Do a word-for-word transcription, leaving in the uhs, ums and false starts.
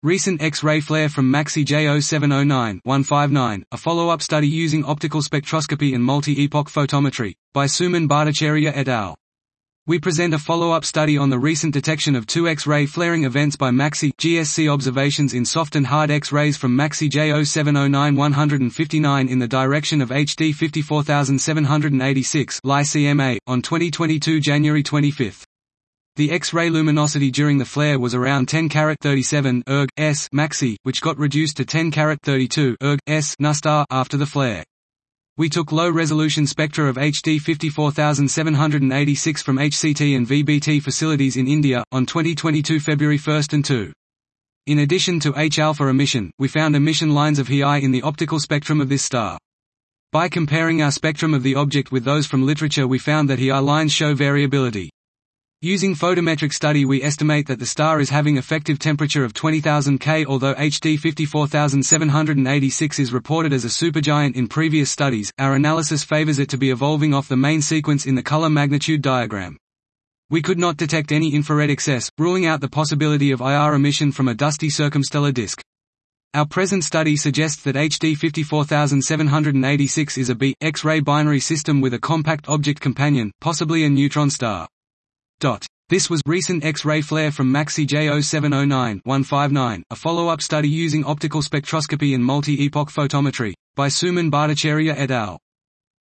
Recent X-ray flare from MAXI J zero seven zero nine dash one five nine, a follow-up study using optical spectroscopy and multi-epoch photometry, by Suman Bhattacharya et al. We present a follow-up study on the recent detection of two X-ray flaring events by MAXI G S C observations in soft and hard X-rays from MAXI J zero seven zero nine dash one five nine in the direction of H D five four seven eight six L I C M A, on twenty twenty-two January twenty-fifth. The X-ray luminosity during the flare was around ten carat thirty-seven erg s MAXI, which got reduced to ten carat thirty-two erg s NuSTAR after the flare. We took low-resolution spectra of H D five four seven eight six from H C T and V B T facilities in India, on twenty twenty-two February first and second. In addition to H-alpha emission, we found emission lines of He I in the optical spectrum of this star. By comparing our spectrum of the object with those from literature, we found that He I lines show variability. Using photometric study, we estimate that the star is having effective temperature of twenty thousand Kelvin. Although H D five four seven eight six is reported as a supergiant in previous studies, our analysis favors it to be evolving off the main sequence in the color magnitude diagram. We could not detect any infrared excess, ruling out the possibility of I R emission from a dusty circumstellar disk. Our present study suggests that H D five four seven eight six is a B X-ray binary system with a compact object companion, possibly a neutron star. This was recent X-ray flare from MAXI J zero seven zero nine dash one five nine, a follow-up study using optical spectroscopy and multi-epoch photometry, by Suman Bhattacharya et al.